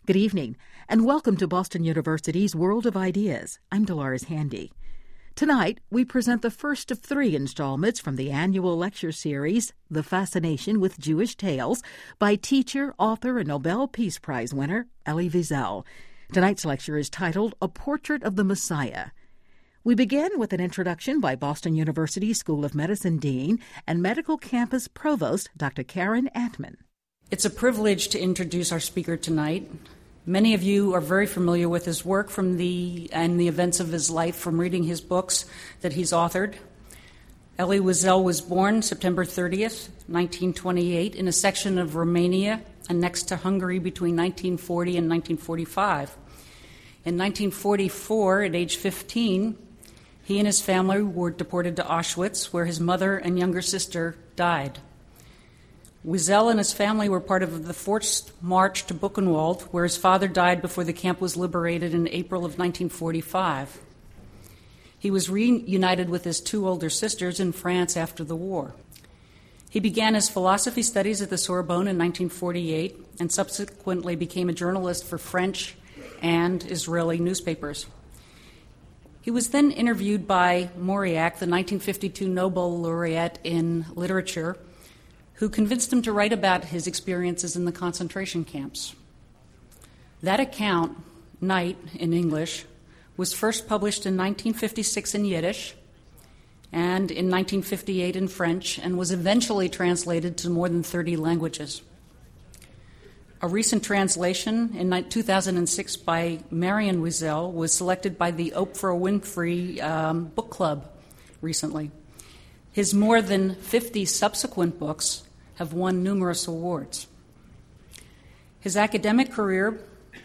Good evening, and welcome to Boston University's World of Ideas. I'm Dolores Handy. Tonight, we present the first of 3 installments from the annual lecture series, The Fascination with Jewish Tales, by teacher, author, and Nobel Peace Prize winner Elie Wiesel. Tonight's lecture is titled A Portrait of the Messiah. We begin with an introduction by Boston University School of Medicine Dean and Medical Campus Provost Dr. Karen Antman. It's a privilege to introduce our speaker tonight. Many of you are very familiar with his work and the events of his life from reading his books that he's authored. Elie Wiesel was born September 30th, 1928, in a section of Romania annexed to Hungary between 1940 and 1945. In 1944, at age 15, he and his family were deported to Auschwitz, where his mother and younger sister died. Wiesel and his family were part of the forced march to Buchenwald, where his father died before the camp was liberated in April of 1945. He was reunited with his 2 older sisters in France after the war. He began his philosophy studies at the Sorbonne in 1948 and subsequently became a journalist for French and Israeli newspapers. He was then interviewed by Mauriac, the 1952 Nobel laureate in literature, who convinced him to write about his experiences in the concentration camps. That account, Night in English, was first published in 1956 in Yiddish and in 1958 in French and was eventually translated to more than 30 languages. A recent translation in 2006 by Marion Wiesel was selected by the Oprah Winfrey Book Club recently. His more than 50 subsequent books have won numerous awards. His academic career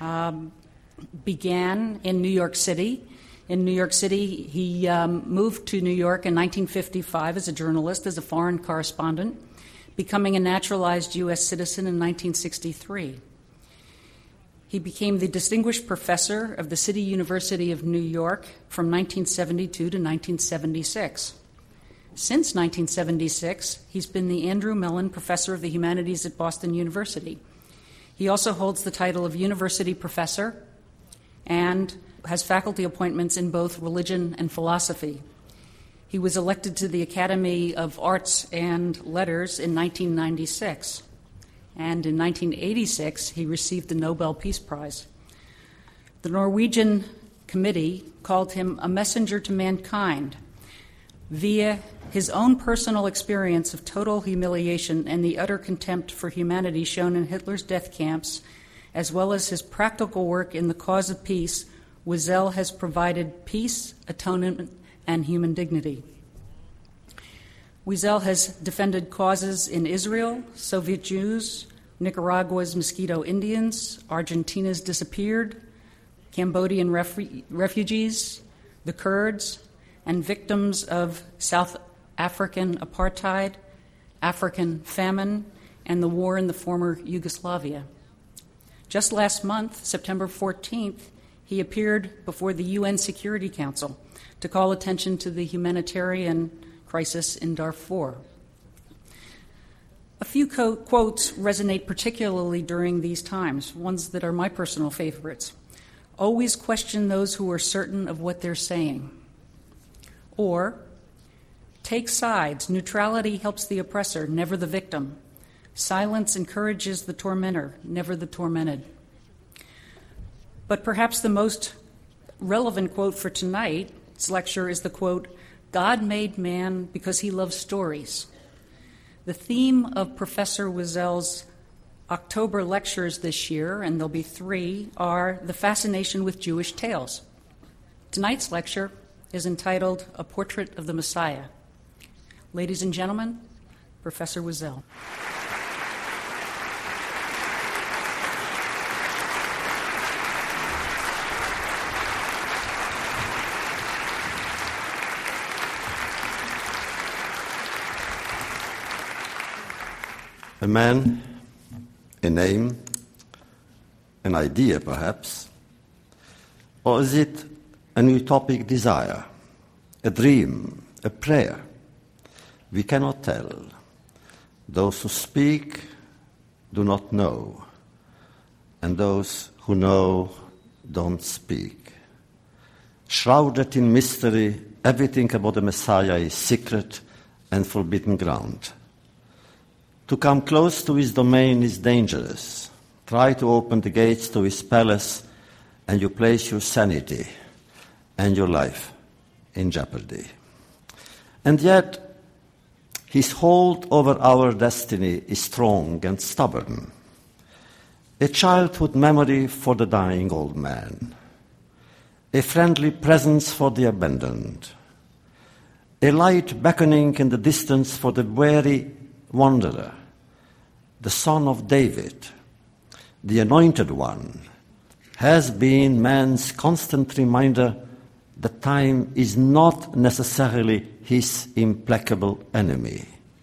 began in New York City. In New York City, he moved to New York in 1955 as a journalist, as a foreign correspondent, becoming a naturalized U.S. citizen in 1963. He became the Distinguished Professor of the City University of New York from 1972 to 1976. Since 1976, he's been the Andrew Mellon Professor of the Humanities at Boston University. He also holds the title of University Professor and has faculty appointments in both religion and philosophy. He was elected to the Academy of Arts and Letters in 1996, and in 1986 he received the Nobel Peace Prize. The Norwegian committee called him a messenger to mankind via his own personal experience of total humiliation and the utter contempt for humanity shown in Hitler's death camps, as well as his practical work in the cause of peace. Wiesel has provided peace, atonement, and human dignity. Wiesel has defended causes in Israel, Soviet Jews, Nicaragua's Mosquito Indians, Argentina's disappeared, Cambodian refugees, the Kurds, and victims of South African apartheid, African famine, and the war in the former Yugoslavia. Just last month, September 14th, he appeared before the UN Security Council to call attention to the humanitarian crisis in Darfur. A few quotes resonate particularly during these times, ones that are my personal favorites. Always question those who are certain of what they're saying. Or, take sides. Neutrality helps the oppressor, never the victim. Silence encourages the tormentor, never the tormented. But perhaps the most relevant quote for tonight's lecture is the quote, "God made man because he loves stories." The theme of Professor Wiesel's October lectures this year, and there'll be 3, are the fascination with Jewish tales. Tonight's lecture is entitled A Portrait of the Messiah. Ladies and gentlemen, Professor Wiesel. A man, a name, an idea perhaps, or is it an utopic desire, a dream, a prayer? We cannot tell. Those who speak do not know. and those who know don't speak. Shrouded in mystery, everything about the Messiah is secret and forbidden ground. To come close to his domain is dangerous. Try to open the gates to his palace, and you place your sanity and your life in jeopardy. And yet, his hold over our destiny is strong and stubborn. A childhood memory for the dying old man, a friendly presence for the abandoned, a light beckoning in the distance for the weary wanderer, the Son of David, the Anointed One, has been man's constant reminder that time is not necessarily his implacable enemy.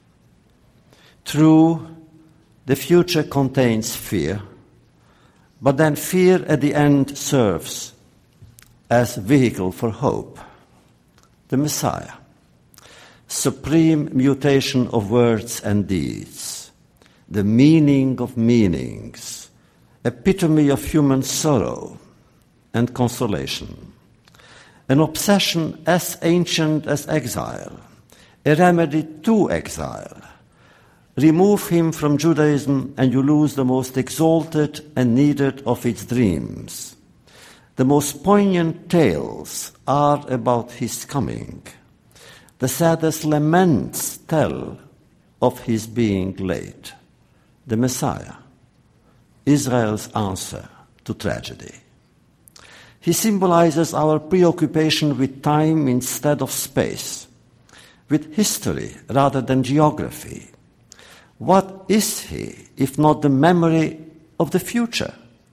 True, the future contains fear, but then fear at the end serves as vehicle for hope. The Messiah, supreme mutation of words and deeds, the meaning of meanings, epitome of human sorrow and consolation, an obsession as ancient as exile, a remedy to exile. Remove him from Judaism and you lose the most exalted and needed of its dreams. The most poignant tales are about his coming. The saddest laments tell of his being late. The Messiah, Israel's answer to tragedy. He symbolizes our preoccupation with time instead of space, with history rather than geography. What is he if not the memory of the future?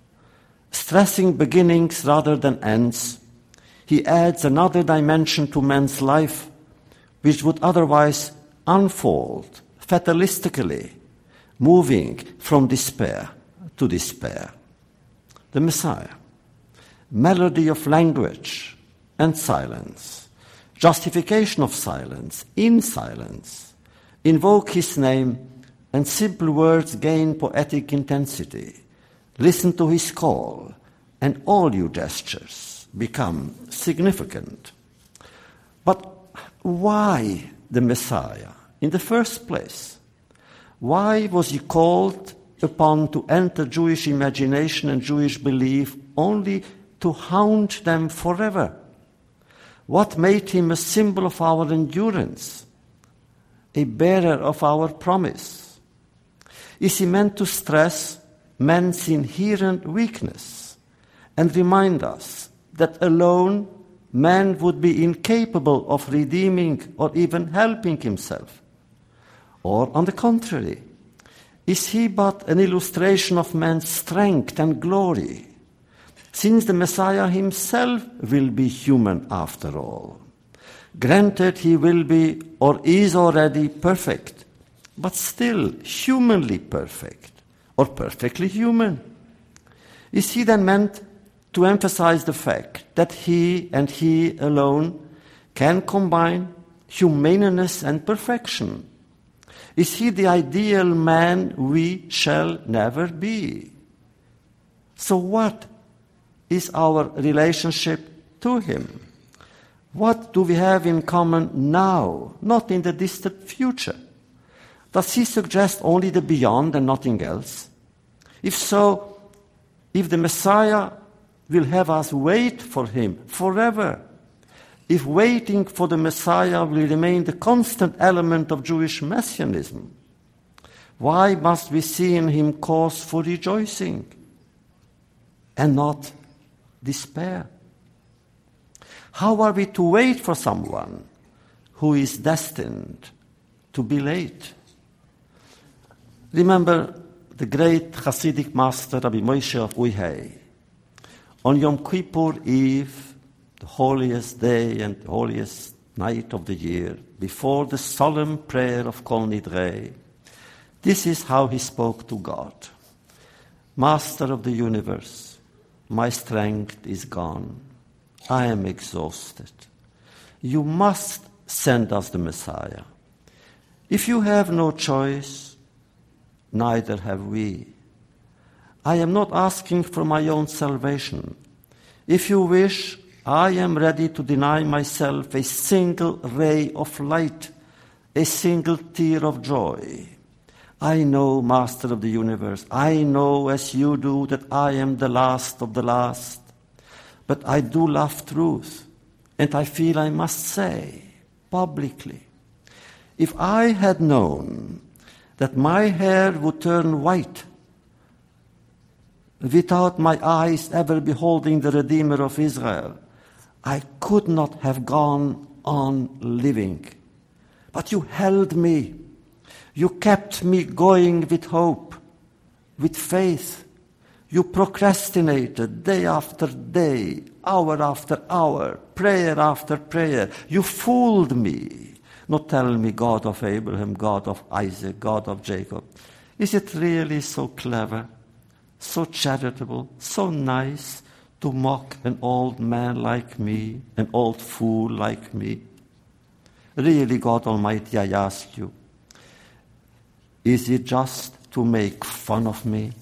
Stressing beginnings rather than ends, he adds another dimension to man's life which would otherwise unfold fatalistically, moving from despair to despair. The Messiah, melody of language and silence, justification of silence in silence, invoke his name and simple words gain poetic intensity. Listen to his call and all your gestures become significant. But why the Messiah in the first place? Why was he called upon to enter Jewish imagination and Jewish belief only to haunt them forever? What made him a symbol of our endurance, a bearer of our promise? Is he meant to stress man's inherent weakness and remind us that alone man would be incapable of redeeming or even helping himself? Or, on the contrary, is he but an illustration of man's strength and glory, since the Messiah himself will be human after all? Granted, he will be or is already perfect, but still humanly perfect, or perfectly human. Is he then meant to emphasize the fact that he and he alone can combine humaneness and perfection? Is he the ideal man we shall never be? So what is our relationship to him? What do we have in common now, not in the distant future? Does he suggest only the beyond and nothing else? If so, if the Messiah will have us wait for him forever, if waiting for the Messiah will remain the constant element of Jewish messianism, why must we see in him cause for rejoicing and not despair? How are we to wait for someone who is destined to be late? Remember the great Hasidic master Rabbi Moshe of Uyhei. On Yom Kippur Eve, the holiest day and the holiest night of the year, before the solemn prayer of Kol Nidrei, this is how he spoke to God. Master of the universe, my strength is gone. I am exhausted. You must send us the Messiah. If you have no choice, neither have we. I am not asking for my own salvation. If you wish, I am ready to deny myself a single ray of light, a single tear of joy. I know, Master of the universe, I know as you do that I am the last of the last. But I do love truth, and I feel I must say, publicly, if I had known that my hair would turn white without my eyes ever beholding the Redeemer of Israel, I could not have gone on living. But you held me. You kept me going with hope, with faith. You procrastinated day after day, hour after hour, prayer after prayer. You fooled me, not telling me God of Abraham, God of Isaac, God of Jacob. Is it really so clever, so charitable, so nice to mock an old man like me, an old fool like me? Really, God Almighty, I ask you, is it just to make fun of me?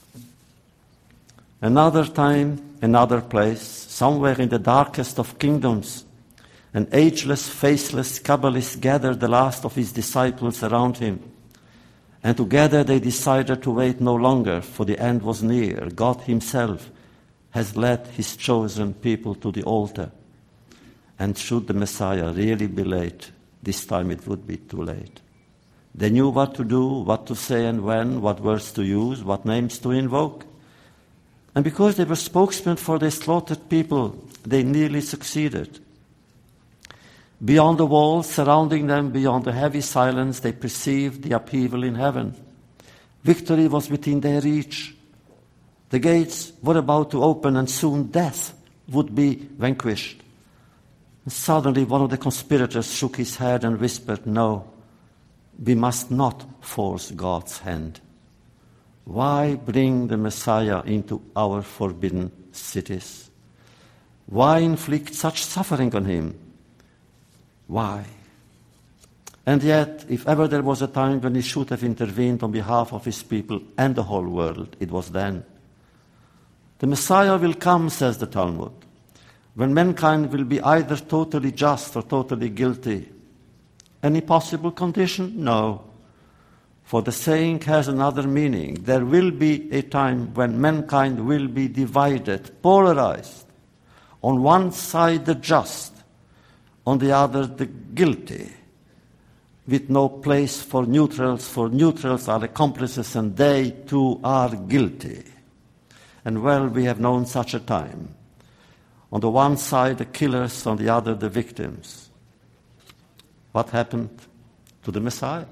Another time, another place, somewhere in the darkest of kingdoms, an ageless, faceless Kabbalist gathered the last of his disciples around him. And together they decided to wait no longer, for the end was near. God himself has led his chosen people to the altar. And should the Messiah really be late, this time it would be too late. They knew what to do, what to say and when, what words to use, what names to invoke. And because they were spokesmen for their slaughtered people, they nearly succeeded. Beyond the walls surrounding them, beyond the heavy silence, they perceived the upheaval in heaven. Victory was within their reach. The gates were about to open, and soon death would be vanquished. And suddenly one of the conspirators shook his head and whispered, "No, we must not force God's hand. Why bring the Messiah into our forbidden cities? Why inflict such suffering on him? Why?" And yet, if ever there was a time when he should have intervened on behalf of his people and the whole world, it was then. The Messiah will come, says the Talmud, when mankind will be either totally just or totally guilty. Any possible condition? No. For the saying has another meaning. There will be a time when mankind will be divided, polarized. On one side the just, on the other the guilty, with no place for neutrals are accomplices and they too are guilty. And well, we have known such a time. On the one side the killers, on the other the victims. What happened to the Messiah?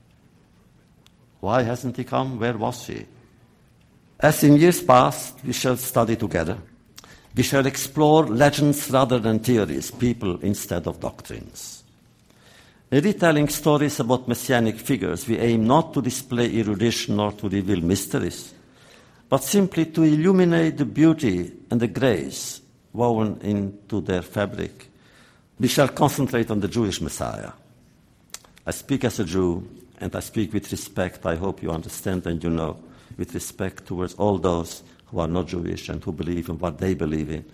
Why hasn't he come? Where was he? As in years past, we shall study together. We shall explore legends rather than theories, people instead of doctrines. In retelling stories about messianic figures, we aim not to display erudition or to reveal mysteries, but simply to illuminate the beauty and the grace woven into their fabric. We shall concentrate on the Jewish Messiah. I speak as a Jew, and I speak with respect, I hope you understand and you know, with respect towards all those who are not Jewish and who believe in what they believe in.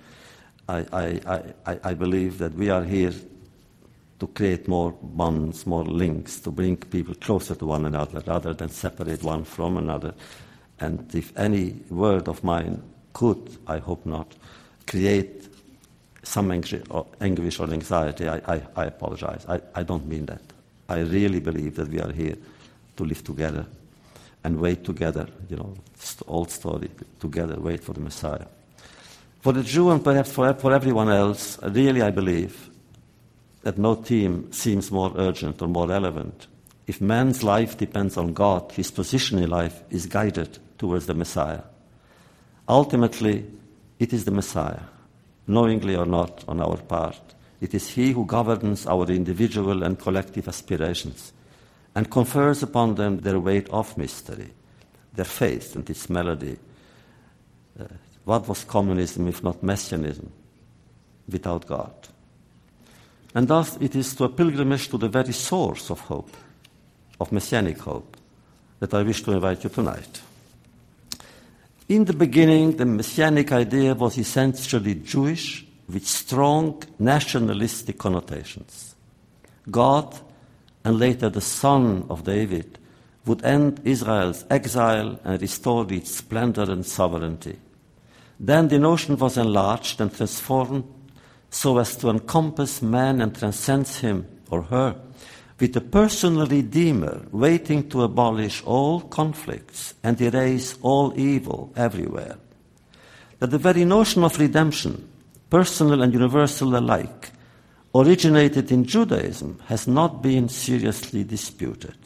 I believe that we are here to create more bonds, more links, to bring people closer to one another rather than separate one from another. And if any word of mine could, I hope not, create some anguish or anxiety, I apologize. I don't mean that. I really believe that we are here to live together and wait together, old story, together, wait for the Messiah. For the Jew and perhaps for everyone else, really I believe that no theme seems more urgent or more relevant. If man's life depends on God, his position in life is guided towards the Messiah. Ultimately, it is the Messiah, knowingly or not on our part. It is he who governs our individual and collective aspirations and confers upon them their weight of mystery, their faith and its melody. What was communism if not messianism without God? And thus it is to a pilgrimage to the very source of hope, of messianic hope, that I wish to invite you tonight. In the beginning, the Messianic idea was essentially Jewish, with strong nationalistic connotations. God, and later the Son of David, would end Israel's exile and restore its splendor and sovereignty. Then the notion was enlarged and transformed so as to encompass man and transcends him or her, with a personal Redeemer waiting to abolish all conflicts and erase all evil everywhere. That the very notion of redemption, personal and universal alike, originated in Judaism has not been seriously disputed.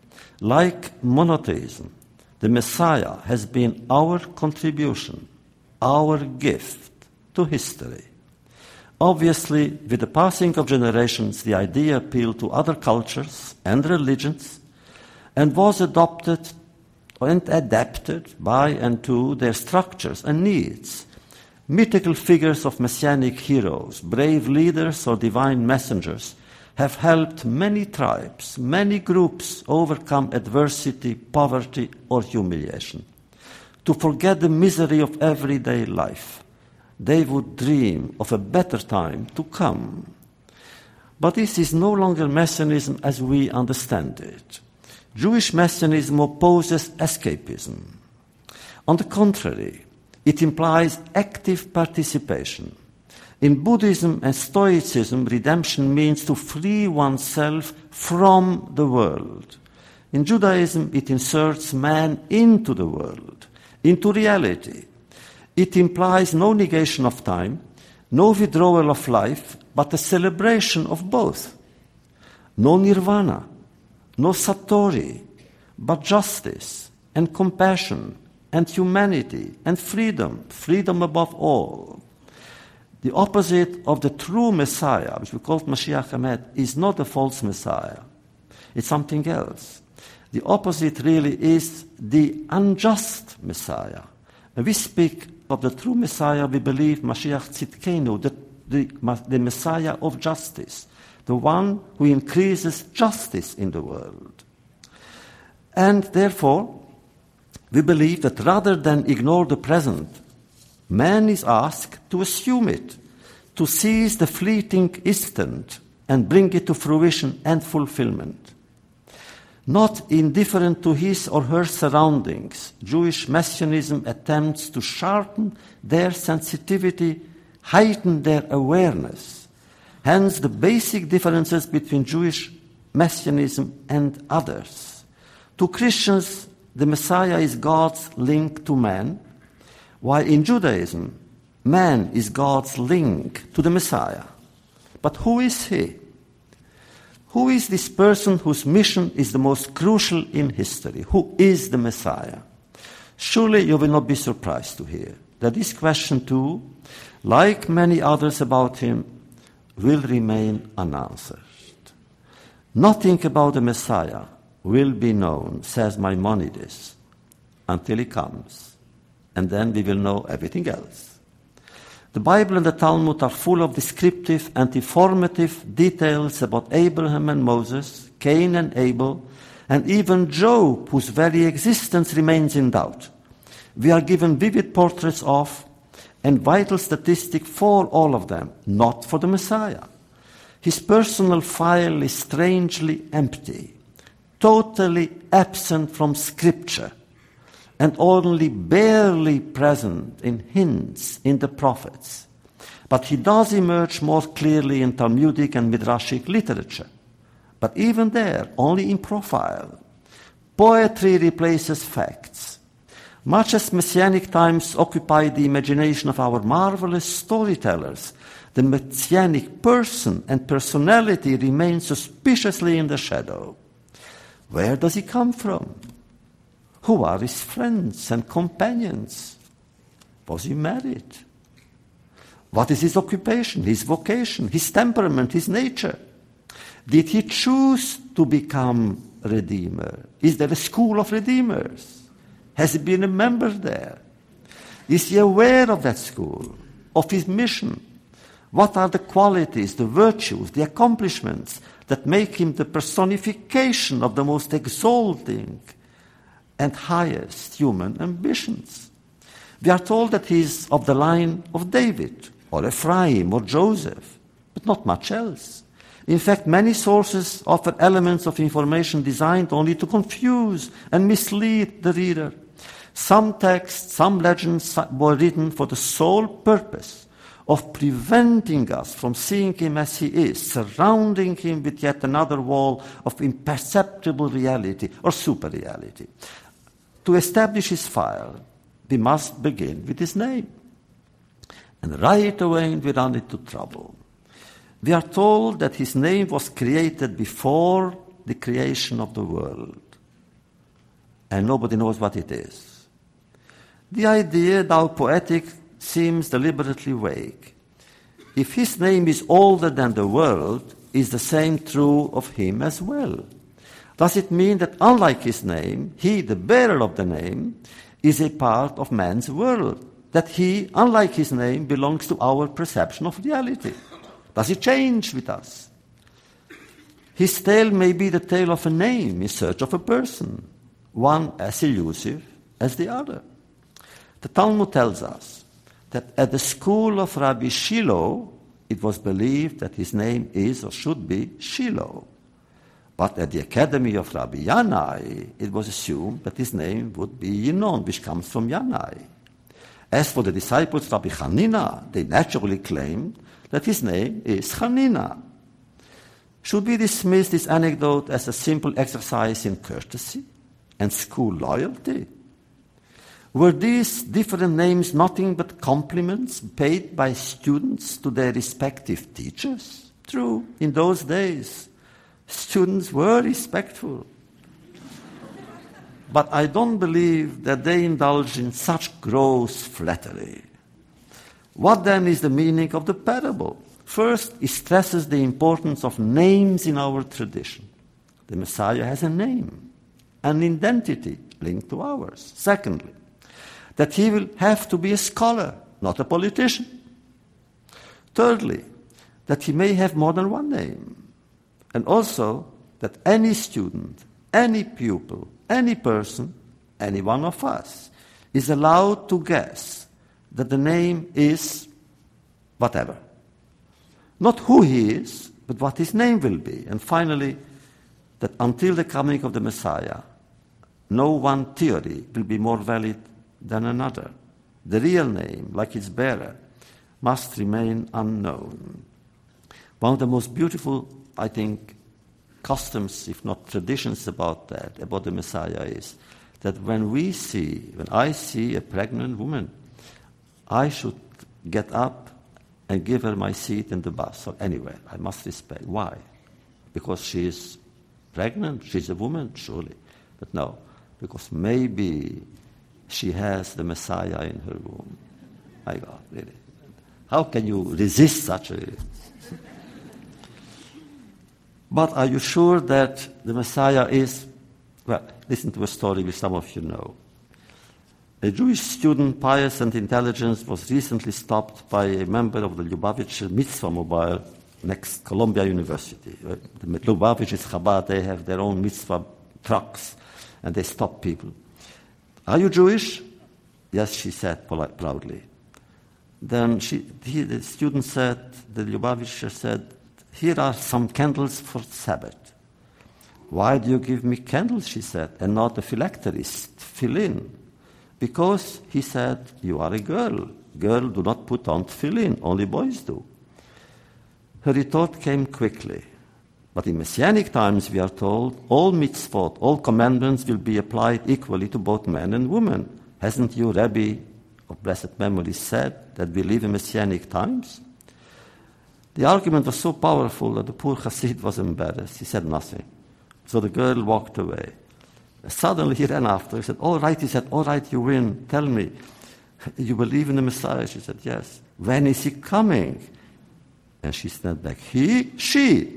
Like monotheism, the Messiah has been our contribution, our gift to history. Obviously, with the passing of generations, the idea appealed to other cultures and religions and was adopted and adapted by and to their structures and needs. Mythical figures of messianic heroes, brave leaders or divine messengers have helped many tribes, many groups overcome adversity, poverty, or humiliation. To forget the misery of everyday life, they would dream of a better time to come. But this is no longer Messianism as we understand it. Jewish Messianism opposes escapism. On the contrary, it implies active participation. In Buddhism and Stoicism, redemption means to free oneself from the world. In Judaism, it inserts man into the world, into reality. It implies no negation of time, no withdrawal of life, but a celebration of both. No nirvana, no satori, but justice and compassion and humanity and freedom, freedom above all. The opposite of the true Messiah, which we call Mashiach Hamed, is not a false Messiah. It's something else. The opposite really is the unjust Messiah. When we speak of the true Messiah, we believe Mashiach Tzidkenu, the Messiah of justice, the one who increases justice in the world. And therefore, we believe that rather than ignore the present, man is asked to assume it, to seize the fleeting instant and bring it to fruition and fulfillment. Not indifferent to his or her surroundings, Jewish Messianism attempts to sharpen their sensitivity, heighten their awareness. Hence the basic differences between Jewish Messianism and others. To Christians, the Messiah is God's link to man, while in Judaism, man is God's link to the Messiah. But who is he? Who is this person whose mission is the most crucial in history? Who is the Messiah? Surely you will not be surprised to hear that this question too, like many others about him, will remain unanswered. Nothing about the Messiah will be known, says Maimonides, until he comes, and then we will know everything else. The Bible and the Talmud are full of descriptive and informative details about Abraham and Moses, Cain and Abel, and even Job, whose very existence remains in doubt. We are given vivid portraits of and vital statistics for all of them, not for the Messiah. His personal file is strangely empty, totally absent from Scripture, and only barely present in hints in the prophets. But he does emerge more clearly in Talmudic and Midrashic literature. But even there, only in profile. Poetry replaces facts. Much as Messianic times occupy the imagination of our marvelous storytellers, the Messianic person and personality remain suspiciously in the shadow. Where does he come from? Who are his friends and companions? Was he married? What is his occupation, his vocation, his temperament, his nature? Did he choose to become a redeemer? Is there a school of redeemers? Has he been a member there? Is he aware of that school, of his mission? What are the qualities, the virtues, the accomplishments that make him the personification of the most exalting and highest human ambitions? We are told that he is of the line of David, or Ephraim, or Joseph, but not much else. In fact, many sources offer elements of information designed only to confuse and mislead the reader. Some texts, some legends were written for the sole purpose of preventing us from seeing him as he is, surrounding him with yet another wall of imperceptible reality or super-reality. To establish his file, we must begin with his name. And right away we run into trouble. We are told that his name was created before the creation of the world. And nobody knows what it is. The idea, though poetic, seems deliberately vague. If his name is older than the world, is the same true of him as well? Does it mean that unlike his name, he, the bearer of the name, is a part of man's world? That he, unlike his name, belongs to our perception of reality? Does it change with us? His tale may be the tale of a name in search of a person, one as elusive as the other. The Talmud tells us that at the school of Rabbi Shiloh, it was believed that his name is or should be Shiloh. But at the academy of Rabbi Yanai, it was assumed that his name would be Yinon, which comes from Yanai. As for the disciples of Rabbi Hanina, they naturally claimed that his name is Hanina. Should we dismiss this anecdote as a simple exercise in courtesy and school loyalty? Were these different names nothing but compliments paid by students to their respective teachers? True, in those days, students were respectful. But I don't believe that they indulged in such gross flattery. What then is the meaning of the parable? First, it stresses the importance of names in our tradition. The Messiah has a name, an identity linked to ours. Secondly, that he will have to be a scholar, not a politician. Thirdly, that he may have more than one name. And also, that any student, any pupil, any person, any one of us, is allowed to guess that the name is whatever. Not who he is, but what his name will be. And finally, that until the coming of the Messiah, no one theory will be more valid than another. The real name, like its bearer, must remain unknown. One of the most beautiful, I think, customs, if not traditions about that, about the Messiah is that when I see a pregnant woman, I should get up and give her my seat in the bus or anywhere. I must respect. Why? Because she is pregnant? She's a woman? Surely. But no, because maybe she has the Messiah in her womb. My God, really. How can you resist such a... But are you sure that the Messiah is... Well, listen to a story which some of you know. A Jewish student, pious and intelligent, was recently stopped by a member of the Lubavitch Mitzvah Mobile next Columbia University. The Lubavitch is Chabad, they have their own mitzvah trucks, and they stop people. Are you Jewish? Yes, she said proudly. Then the student said, the Lubavitcher said, here are some candles for Sabbath. Why do you give me candles, she said, and not a phylacterist, tefillin? Because, he said, you are a girl. Girls do not put on tefillin, only boys do. Her retort came quickly. But in Messianic times, we are told, all mitzvot, all commandments will be applied equally to both men and women. Hasn't your Rebbe of blessed memory said that we live in Messianic times? The argument was so powerful that the poor Hasid was embarrassed. He said nothing. So the girl walked away. Suddenly he ran after. He said, all right, you win. Tell me, you believe in the Messiah? She said, yes. When is he coming? And she snapped back, she.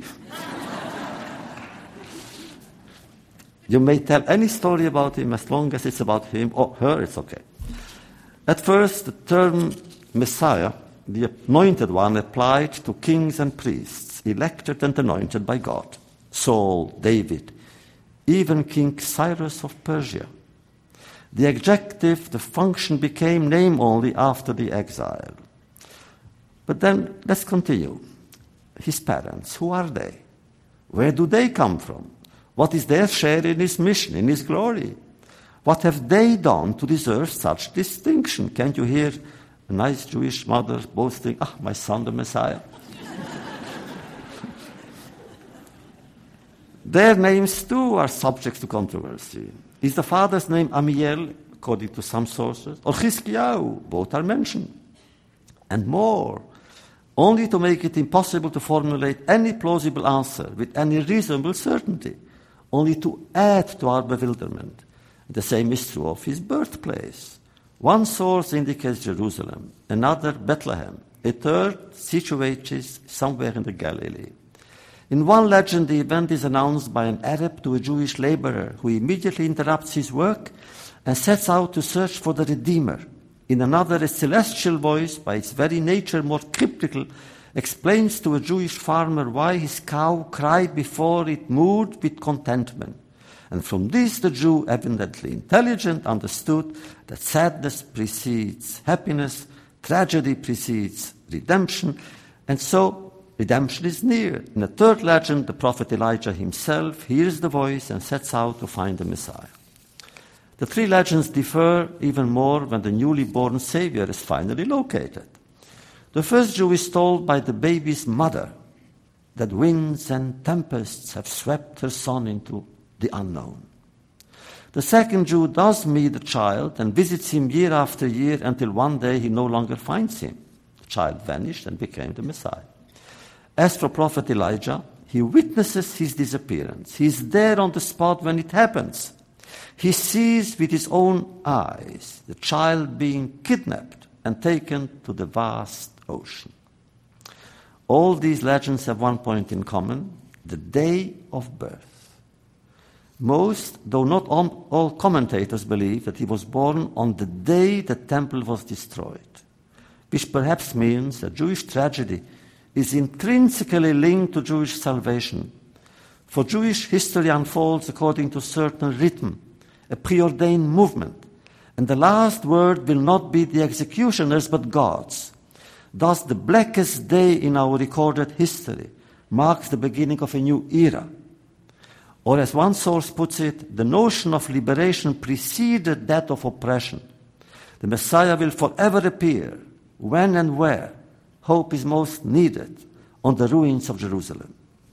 You may tell any story about him as long as it's about him or her, it's okay. At first, the term Messiah, the anointed one, applied to kings and priests, elected and anointed by God. Saul, David, even King Cyrus of Persia. The adjective, the function, became name only after the exile. But then, let's continue. His parents, who are they? Where do they come from? What is their share in his mission, in his glory? What have they done to deserve such distinction? Can't you hear a nice Jewish mother boasting, my son, the Messiah? Their names, too, are subject to controversy. Is the father's name Amiel, according to some sources, or Chizkiyahu? Both are mentioned. And more, only to make it impossible to formulate any plausible answer with any reasonable certainty, only to add to our bewilderment. The same is true of his birthplace. One source indicates Jerusalem, another Bethlehem, a third situated somewhere in the Galilee. In one legend, the event is announced by an Arab to a Jewish laborer who immediately interrupts his work and sets out to search for the Redeemer. In another, a celestial voice, by its very nature more cryptical, explains to a Jewish farmer why his cow cried before it moved with contentment. And from this, the Jew, evidently intelligent, understood that sadness precedes happiness, tragedy precedes redemption, and so redemption is near. In a third legend, the prophet Elijah himself hears the voice and sets out to find the Messiah. The three legends differ even more when the newly born Savior is finally located. The first Jew is told by the baby's mother that winds and tempests have swept her son into the unknown. The second Jew does meet the child and visits him year after year until one day he no longer finds him. The child vanished and became the Messiah. As for Prophet Elijah, he witnesses his disappearance. He is there on the spot when it happens. He sees with his own eyes the child being kidnapped and taken to the vast ocean. All these legends have one point in common: the day of birth. Most, though not all commentators, believe that he was born on the day the temple was destroyed, which perhaps means that Jewish tragedy is intrinsically linked to Jewish salvation. For Jewish history unfolds according to certain rhythm, a preordained movement, and the last word will not be the executioner's but God's. Thus, the blackest day in our recorded history marks the beginning of a new era. Or as one source puts it, the notion of liberation preceded that of oppression. The Messiah will forever appear when and where hope is most needed, on the ruins of Jerusalem.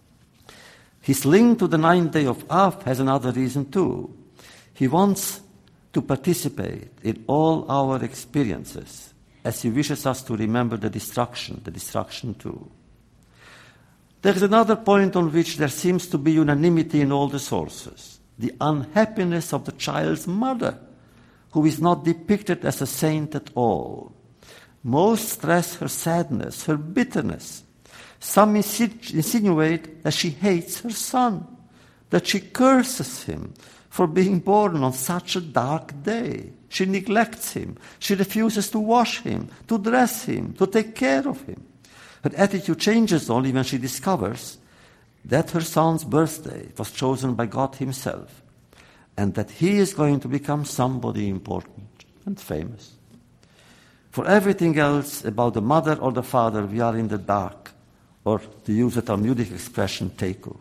His link to the 9th day of Av has another reason too. He wants to participate in all our experiences as he wishes us to remember the destruction too. There is another point on which there seems to be unanimity in all the sources: the unhappiness of the child's mother, who is not depicted as a saint at all. Most stress her sadness, her bitterness. Some insinuate that she hates her son, that she curses him for being born on such a dark day. She neglects him. She refuses to wash him, to dress him, to take care of him. Her attitude changes only when she discovers that her son's birthday was chosen by God himself, and that he is going to become somebody important and famous. For everything else about the mother or the father, we are in the dark, or to use a Talmudic expression, teku.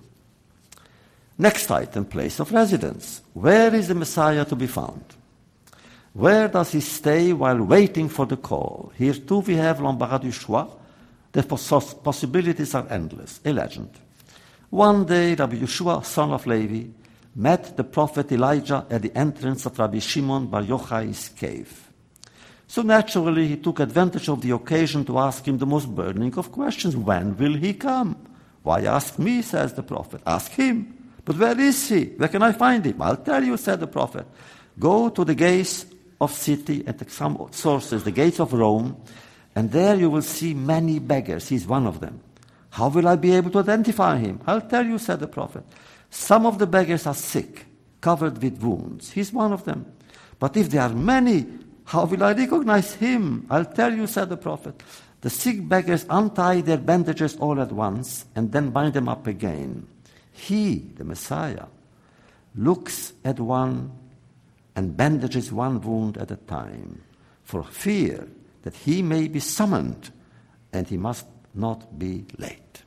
Next item, place of residence. Where is the Messiah to be found? Where does he stay while waiting for the call? Here too we have l'embarras du choix. The possibilities are endless. A legend. One day, Rabbi Yeshua, son of Levi, met the prophet Elijah at the entrance of Rabbi Shimon Bar Yochai's cave. So naturally, he took advantage of the occasion to ask him the most burning of questions. When will he come? Why ask me, says the prophet. Ask him. But where is he? Where can I find him? I'll tell you, said the prophet. Go to the gates of city, at some sources, the gates of Rome, and there you will see many beggars. He's one of them. How will I be able to identify him? I'll tell you, said the prophet. Some of the beggars are sick, covered with wounds. He's one of them. But if there are many, how will I recognize him? I'll tell you, said the prophet. The sick beggars untie their bandages all at once and then bind them up again. He, the Messiah, looks at one and bandages one wound at a time, for fear that he may be summoned, and he must not be late.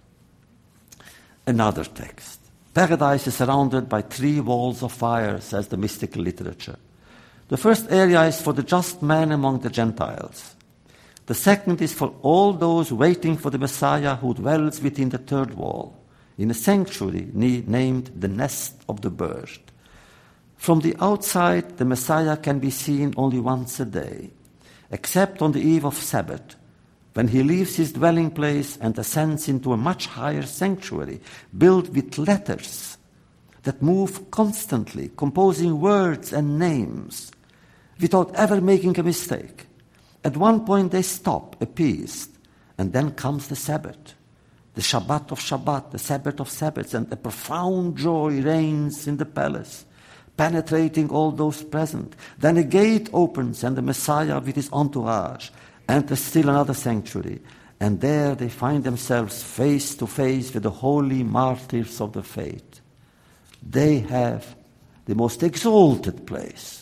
Another text. Paradise is surrounded by 3 walls of fire, says the mystical literature. The first area is for the just man among the Gentiles. The second is for all those waiting for the Messiah who dwells within the 3rd wall, in a sanctuary named the Nest of the Bird. From the outside, the Messiah can be seen only once a day, except on the eve of Sabbath, when he leaves his dwelling place and ascends into a much higher sanctuary, built with letters that move constantly, composing words and names, without ever making a mistake. At one point they stop, appeased, and then comes the Sabbath, the Shabbat of Shabbat, the Sabbath of Sabbaths, and a profound joy reigns in the palace, penetrating all those present. Then a gate opens, and the Messiah with his entourage enters still another sanctuary, and there they find themselves face to face with the holy martyrs of the faith. They have the most exalted place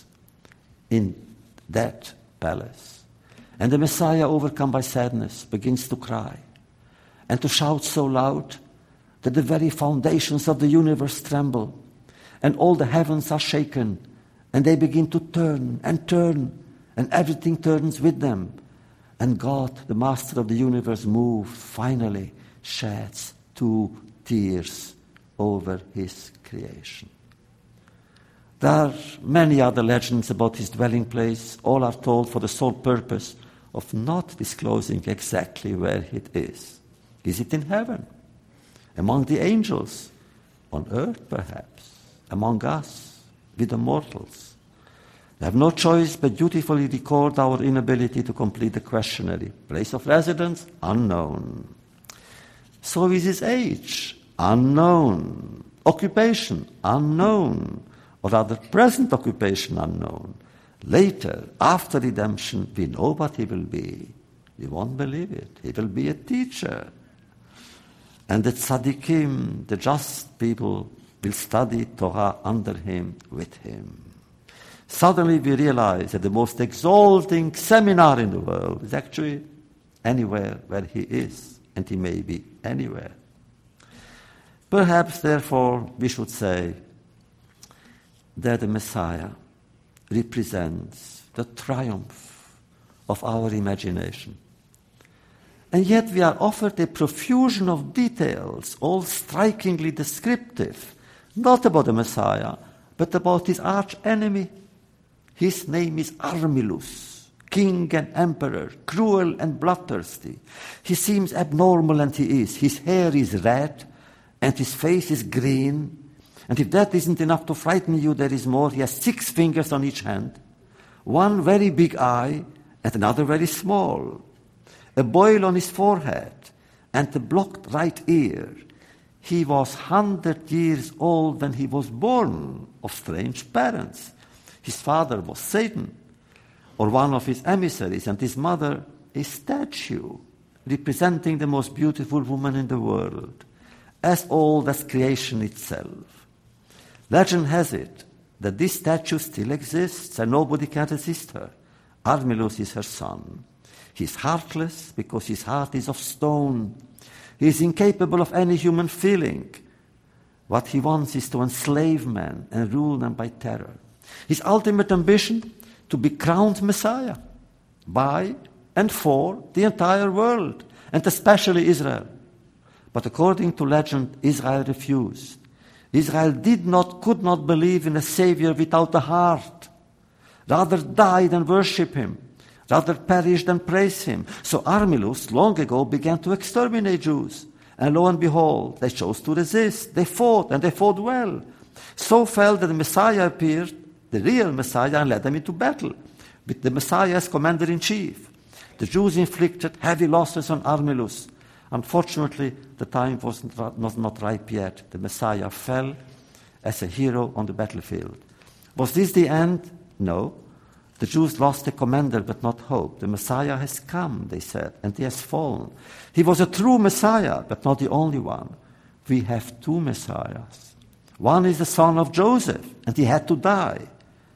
in that palace. And the Messiah, overcome by sadness, begins to cry and to shout so loud that the very foundations of the universe tremble, and all the heavens are shaken, and they begin to turn, and everything turns with them. And God, the master of the universe, moved, finally sheds 2 tears over his creation. There are many other legends about his dwelling place. All are told for the sole purpose of not disclosing exactly where it is. Is it in heaven? Among the angels? On earth, perhaps? Among us? With the mortals? We have no choice but dutifully record our inability to complete the questionnaire. Place of residence? Unknown. So is his age? Unknown. Occupation? Unknown. Or rather, present occupation? Unknown. Later, after redemption, we know what he will be. We won't believe it. He will be a teacher. And the tzaddikim, the just people, will study Torah under him, with him. Suddenly we realize that the most exalting seminar in the world is actually anywhere where he is, and he may be anywhere. Perhaps, therefore, we should say that the Messiah represents the triumph of our imagination. And yet we are offered a profusion of details, all strikingly descriptive, not about the Messiah, but about his arch enemy. His name is Armilus, king and emperor, cruel and bloodthirsty. He seems abnormal, and he is. His hair is red, and his face is green. And if that isn't enough to frighten you, there is more. He has 6 fingers on each hand, one very big eye, and another very small, a boil on his forehead, and a blocked right ear. He was 100 years old when he was born, of strange parents. His father was Satan, or one of his emissaries, and his mother a statue representing the most beautiful woman in the world, as old as creation itself. Legend has it that this statue still exists and nobody can resist her. Armilus is her son. He is heartless because his heart is of stone. He is incapable of any human feeling. What he wants is to enslave men and rule them by terror. His ultimate ambition, to be crowned Messiah by and for the entire world, and especially Israel. But according to legend, Israel refused. Israel could not believe in a Savior without a heart. Rather die than worship him. Rather perish than praise him. So Armilus long ago began to exterminate Jews. And lo and behold, they chose to resist. They fought, and they fought well. So fell that the Messiah appeared, the real Messiah, and led them into battle, with the Messiah as commander-in-chief. The Jews inflicted heavy losses on Armilus. Unfortunately, the time was not ripe yet. The Messiah fell as a hero on the battlefield. Was this the end? No. The Jews lost a commander, but not hope. The Messiah has come, they said, and he has fallen. He was a true Messiah, but not the only one. We have 2 Messiahs. One is the son of Joseph, and he had to die.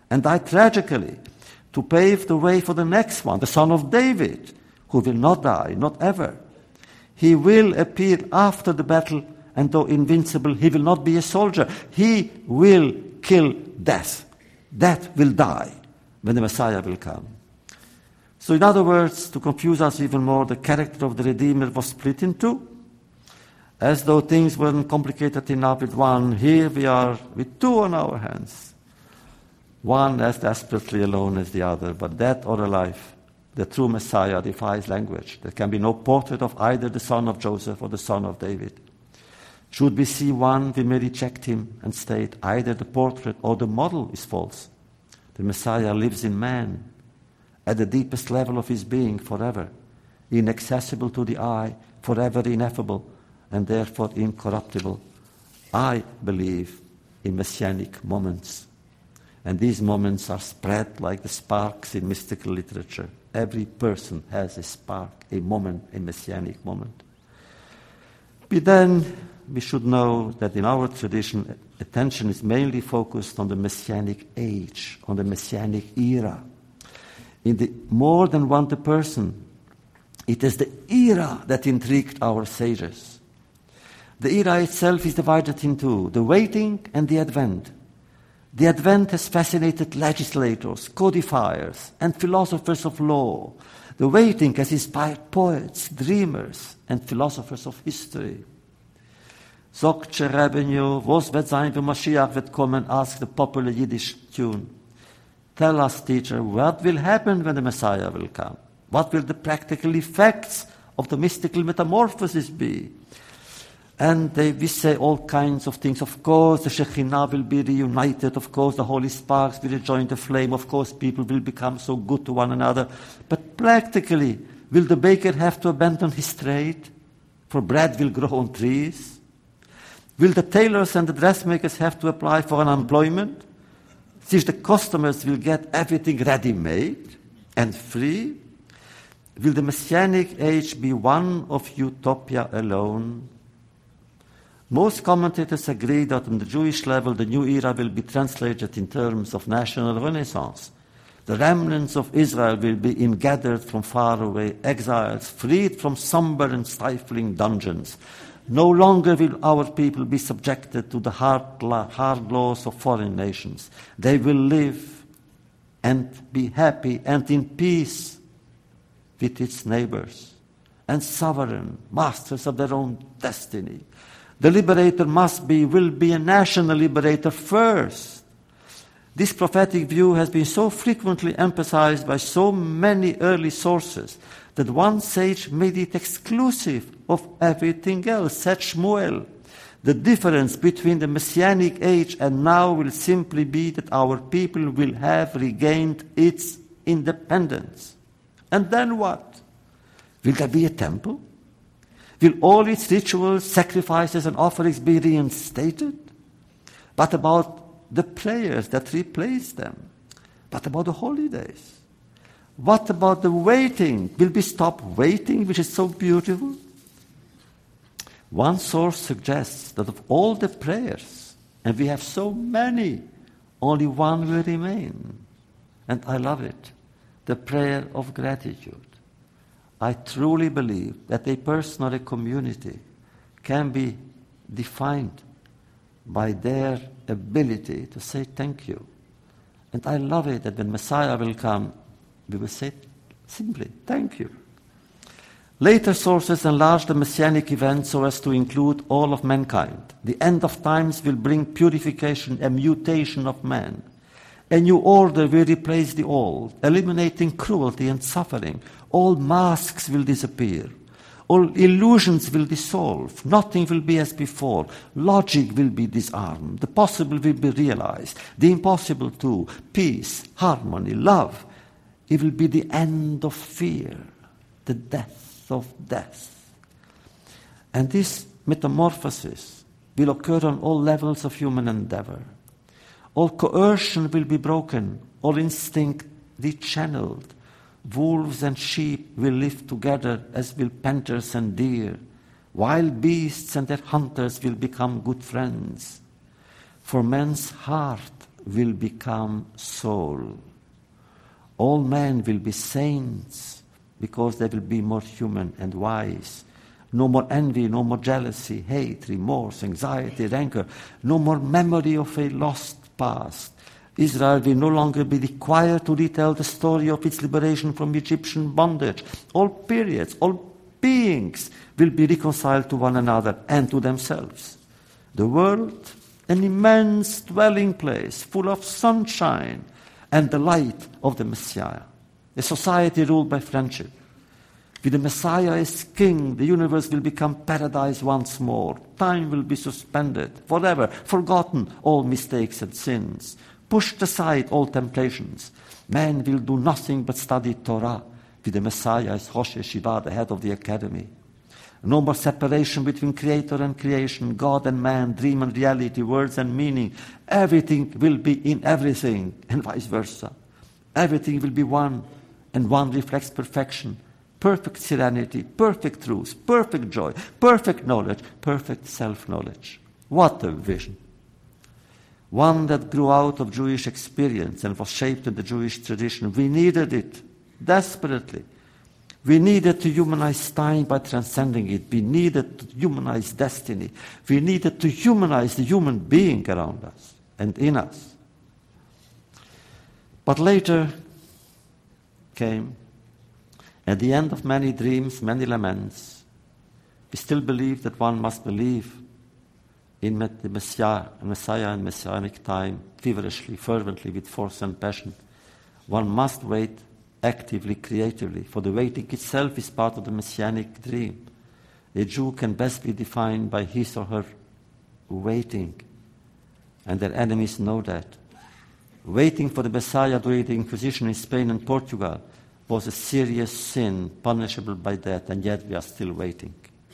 and died tragically to pave the way for the next one, the Son of David, who will not die, not ever. He will appear after the battle, and though invincible, he will not be a soldier. He will kill death. Death will die when the Messiah will come. So in other words, to confuse us even more, the character of the Redeemer was split in two. As though things weren't complicated enough with one, here we are with two on our hands. One as desperately alone as the other, but dead or alive, the true Messiah defies language. There can be no portrait of either the son of Joseph or the son of David. Should we see one, we may reject him and state either the portrait or the model is false. The Messiah lives in man, at the deepest level of his being forever, inaccessible to the eye, forever ineffable, and therefore incorruptible. I believe in messianic moments. And these moments are spread like the sparks in mystical literature. Every person has a spark, a moment, a messianic moment. But then we should know that in our tradition, attention is mainly focused on the messianic age, on the messianic era. In the more than one person, it is the era that intrigued our sages. The era itself is divided in two, the waiting and the advent. The advent has fascinated legislators, codifiers, and philosophers of law. The waiting has inspired poets, dreamers, and philosophers of history. Zogtje Rebbeinu, was wird sein, wenn Mashiach wird kommen, asked the popular Yiddish tune. Tell us, teacher, what will happen when the Messiah will come? What will the practical effects of the mystical metamorphosis be? And we say all kinds of things. Of course, the Shekhinah will be reunited. Of course, the holy sparks will rejoin the flame. Of course, people will become so good to one another. But practically, will the baker have to abandon his trade? For bread will grow on trees? Will the tailors and the dressmakers have to apply for unemployment? Since the customers will get everything ready-made and free? Will the Messianic age be one of utopia alone? Most commentators agree that on the Jewish level, the new era will be translated in terms of national renaissance. The remnants of Israel will be ingathered from faraway exiles, freed from somber and stifling dungeons. No longer will our people be subjected to the hard laws of foreign nations. They will live and be happy and in peace with its neighbors and sovereign, masters of their own destiny. The liberator will be a national liberator first. This prophetic view has been so frequently emphasized by so many early sources that one sage made it exclusive of everything else, said Shmuel. The difference between the Messianic age and now will simply be that our people will have regained its independence. And then what? Will there be a temple? Will all its rituals, sacrifices, and offerings be reinstated? But about the prayers that replace them? But about the holidays? What about the waiting? Will we stop waiting, which is so beautiful? One source suggests that of all the prayers, and we have so many, only one will remain. And I love it, the prayer of gratitude. I truly believe that a person or a community can be defined by their ability to say thank you. And I love it that when Messiah will come, we will say simply thank you. Later sources enlarge the Messianic event so as to include all of mankind. The end of times will bring purification and mutation of man. A new order will replace the old, eliminating cruelty and suffering. All masks will disappear. All illusions will dissolve. Nothing will be as before. Logic will be disarmed. The possible will be realized. The impossible too. Peace, harmony, love. It will be the end of fear, the death of death. And this metamorphosis will occur on all levels of human endeavor. All coercion will be broken, all instinct rechanneled. Wolves and sheep will live together as will panthers and deer. Wild beasts and their hunters will become good friends. For man's heart will become soul. All men will be saints because they will be more human and wise. No more envy, no more jealousy, hate, remorse, anxiety, rancor. No more memory of a lost past. Israel will no longer be required to retell the story of its liberation from Egyptian bondage. All periods, all beings will be reconciled to one another and to themselves. The world, an immense dwelling place full of sunshine and the light of the Messiah. A society ruled by friendship. With the Messiah as king, the universe will become paradise once more. Time will be suspended, forever, forgotten all mistakes and sins. Pushed aside all temptations. Man will do nothing but study Torah, with the Messiah as Rosh Yeshiva, the head of the academy. No more separation between creator and creation, God and man, dream and reality, words and meaning. Everything will be in everything, and vice versa. Everything will be one, and one reflects perfection, perfect serenity, perfect truth, perfect joy, perfect knowledge, perfect self-knowledge. What a vision! One that grew out of Jewish experience and was shaped in the Jewish tradition. We needed it desperately. We needed to humanize time by transcending it. We needed to humanize destiny. We needed to humanize the human being around us and in us. But later came, at the end of many dreams, many laments, we still believe that one must believe in the Messiah and Messianic time, feverishly, fervently, with force and passion. One must wait actively, creatively, for the waiting itself is part of the Messianic dream. A Jew can best be defined by his or her waiting, and their enemies know that. Waiting for the Messiah during the Inquisition in Spain and Portugal was a serious sin, punishable by death, and yet we are still waiting.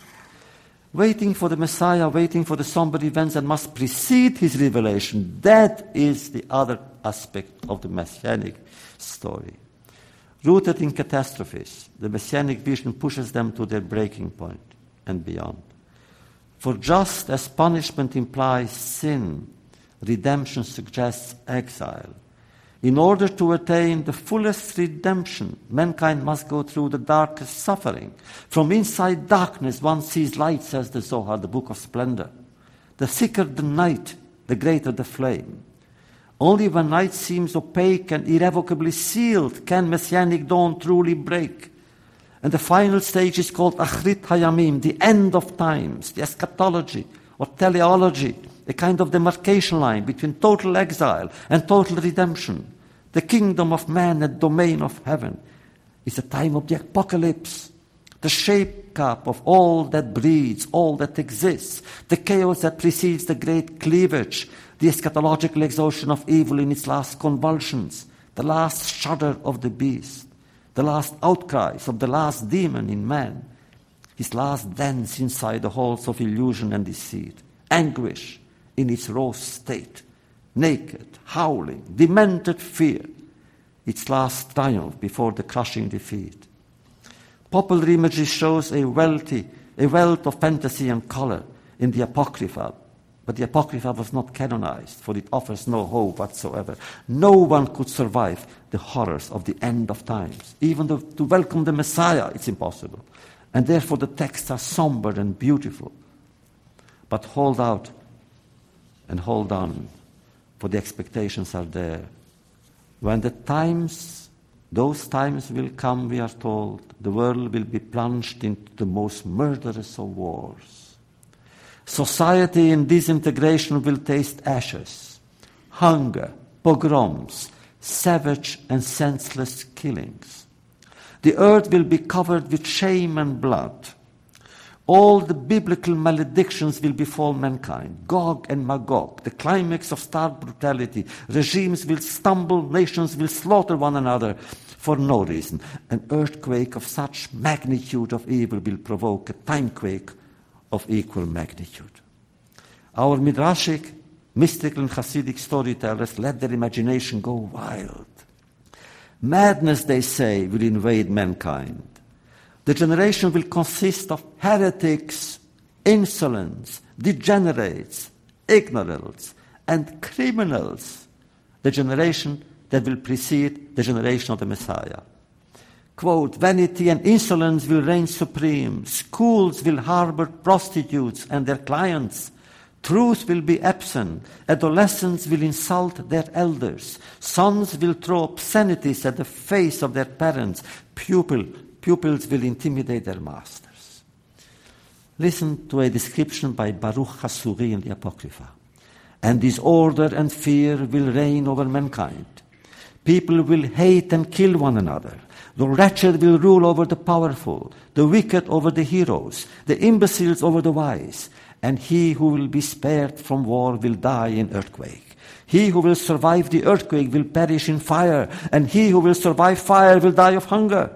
Waiting for the Messiah, waiting for the somber events that must precede his revelation. That is the other aspect of the Messianic story. Rooted in catastrophes, the Messianic vision pushes them to their breaking point and beyond. For just as punishment implies sin, redemption suggests exile. In order to attain the fullest redemption, mankind must go through the darkest suffering. From inside darkness, one sees light, says the Zohar, the Book of Splendor. The thicker the night, the greater the flame. Only when night seems opaque and irrevocably sealed can Messianic dawn truly break. And the final stage is called Achrit Hayamim, the end of times, the eschatology or teleology, a kind of demarcation line between total exile and total redemption. The kingdom of man and domain of heaven is the time of the apocalypse, the shape cup of all that breathes, all that exists, the chaos that precedes the great cleavage, the eschatological exhaustion of evil in its last convulsions, the last shudder of the beast, the last outcries of the last demon in man, his last dance inside the halls of illusion and deceit, anguish in its raw state, naked, howling, demented fear, its last triumph before the crushing defeat. Popular imagery shows a wealth of fantasy and color in the Apocrypha, but the Apocrypha was not canonized, for it offers no hope whatsoever. No one could survive the horrors of the end of times. Even to welcome the Messiah, it's impossible. And therefore the texts are somber and beautiful. But hold out and hold on, for the expectations are there. When those times will come, we are told, the world will be plunged into the most murderous of wars. Society in disintegration will taste ashes, hunger, pogroms, savage and senseless killings. The earth will be covered with shame and blood. All the biblical maledictions will befall mankind. Gog and Magog, the climax of stark brutality. Regimes will stumble, nations will slaughter one another for no reason. An earthquake of such magnitude of evil will provoke a timequake of equal magnitude. Our midrashic, mystical and Hasidic storytellers let their imagination go wild. Madness, they say, will invade mankind. The generation will consist of heretics, insolents, degenerates, ignorants, and criminals the generation that will precede the generation of the Messiah. Quote, vanity and insolence will reign supreme. Schools will harbor prostitutes and their clients. Truth will be absent. Adolescents will insult their elders. Sons will throw obscenities at the face of their parents. Pupils will intimidate their masters. Listen to a description by Baruch Hasuri in the Apocrypha. And disorder and fear will reign over mankind. People will hate and kill one another. The wretched will rule over the powerful, the wicked over the heroes, the imbeciles over the wise, and he who will be spared from war will die in earthquake. He who will survive the earthquake will perish in fire, and he who will survive fire will die of hunger.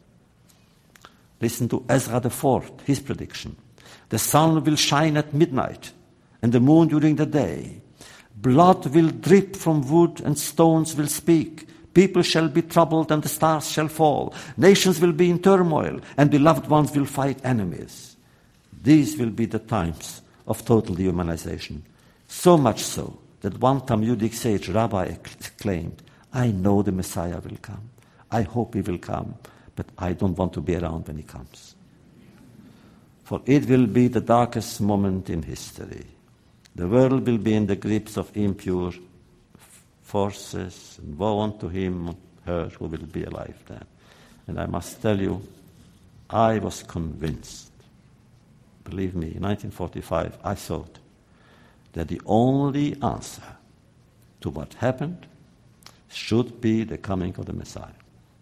Listen to Ezra IV, his prediction. The sun will shine at midnight, and the moon during the day. Blood will drip from wood, and stones will speak. People shall be troubled, and the stars shall fall. Nations will be in turmoil, and beloved ones will fight enemies. These will be the times of total dehumanization. So much so that one Talmudic sage rabbi exclaimed, I know the Messiah will come. I hope he will come, but I don't want to be around when he comes. For it will be the darkest moment in history. The world will be in the grips of impure forces, and woe unto him, her, who will be alive then. And I must tell you, I was convinced, believe me, in 1945, I thought that the only answer to what happened should be the coming of the Messiah.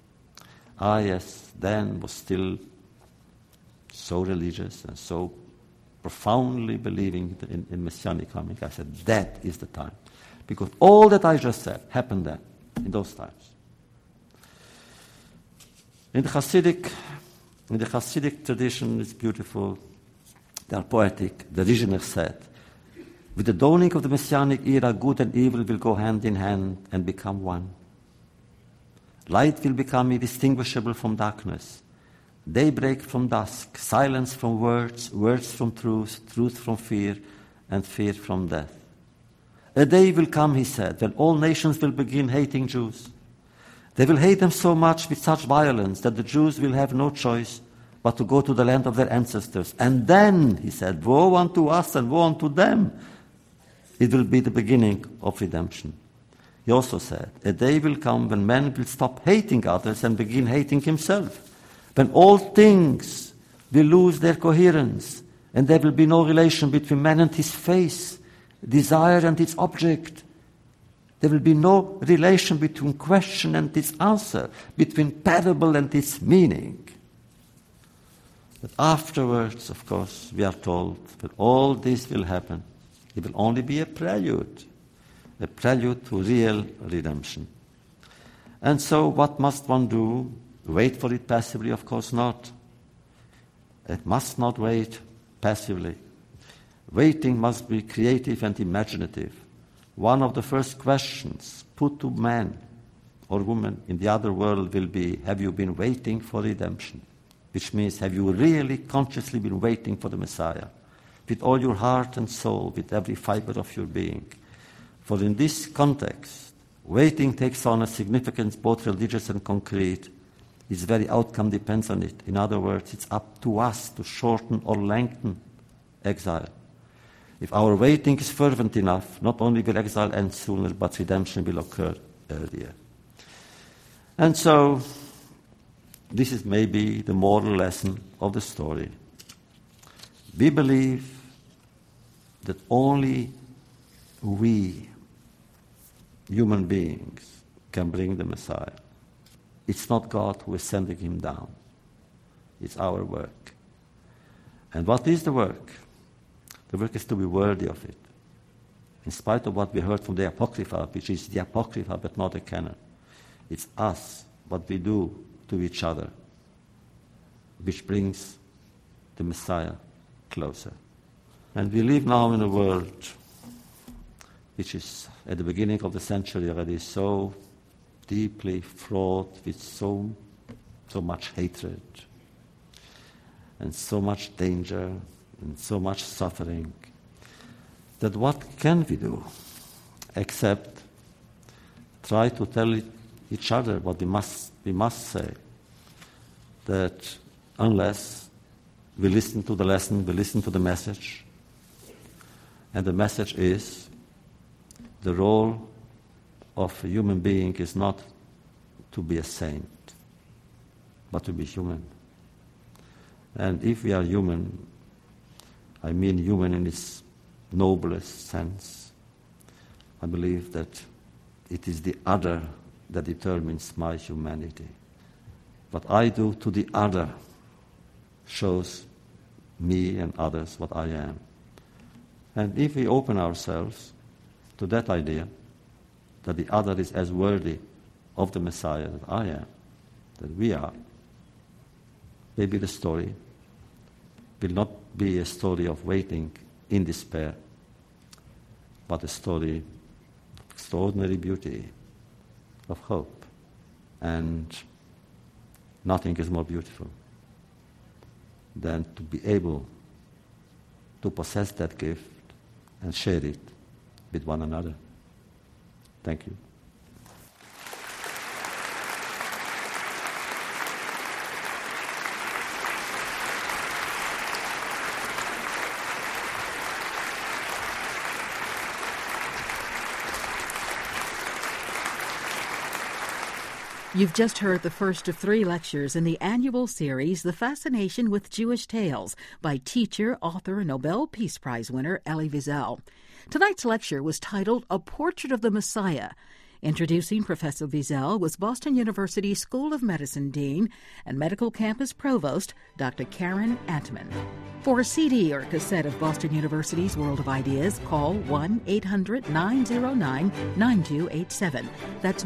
I, as then, was still so religious and so profoundly believing in Messianic coming. I said, that is the time. Because all that I just said happened then, in those times. In the Hasidic tradition, it's beautiful. They are poetic. The Rizhiner said, with the dawning of the Messianic era, good and evil will go hand in hand and become one. Light will become indistinguishable from darkness. Daybreak from dusk, silence from words, words from truth, truth from fear, and fear from death. A day will come, he said, when all nations will begin hating Jews. They will hate them so much with such violence that the Jews will have no choice but to go to the land of their ancestors. And then, he said, woe unto us and woe unto them. It will be the beginning of redemption. He also said, a day will come when man will stop hating others and begin hating himself. When all things will lose their coherence and there will be no relation between man and his face, desire and its object. There will be no relation between question and its answer, between parable and its meaning. But afterwards, of course, we are told that all this will happen. It will only be a prelude to real redemption. And so what must one do? Wait for it passively? Of course not. It must not wait passively. Waiting must be creative and imaginative. One of the first questions put to man or woman in the other world will be, have you been waiting for redemption? Which means, have you really consciously been waiting for the Messiah? With all your heart and soul, with every fiber of your being. For in this context, waiting takes on a significance both religious and concrete. Its very outcome depends on it. In other words, it's up to us to shorten or lengthen exile. If our waiting is fervent enough, not only will exile end sooner, but redemption will occur earlier. And so, this is maybe the moral lesson of the story. We believe that only we, human beings, can bring the Messiah. It's not God who is sending him down. It's our work. And what is the work? The work is to be worthy of it. In spite of what we heard from the Apocrypha, which is the Apocrypha but not the canon. It's us, what we do to each other, which brings the Messiah closer. And we live now in a world which is, at the beginning of the century already, so deeply fraught with so much hatred and so much danger and so much suffering, that what can we do except try to tell each other what we must say. That unless we listen to the lesson, we listen to the message, and the message is the role of a human being is not to be a saint, but to be human. And if we are human, I mean human in its noblest sense, I believe that it is the other that determines my humanity. What I do to the other shows me and others what I am. And if we open ourselves to that idea, that the other is as worthy of the Messiah that I am, that we are, maybe the story will not be a story of waiting in despair, but a story of extraordinary beauty, of hope. And nothing is more beautiful than to be able to possess that gift and share it with one another. Thank you. You've just heard the first of 3 lectures in the annual series, The Fascination with Jewish Tales, by teacher, author, and Nobel Peace Prize winner Elie Wiesel. Tonight's lecture was titled A Portrait of the Messiah. Introducing Professor Wiesel was Boston University School of Medicine Dean and Medical Campus Provost, Dr. Karen Antman. For a CD or cassette of Boston University's World of Ideas, call 1-800-909-9287. That's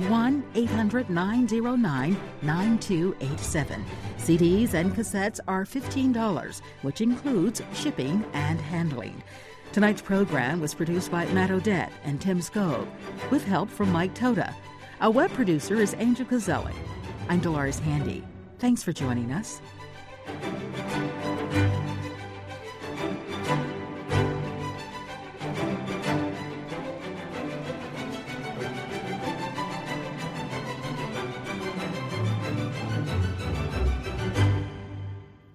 1-800-909-9287. CDs and cassettes are $15, which includes shipping and handling. Tonight's program was produced by Matt Odette and Tim Skov, with help from Mike Toda. Our web producer is Angel Cazelli. I'm Dolores Handy. Thanks for joining us.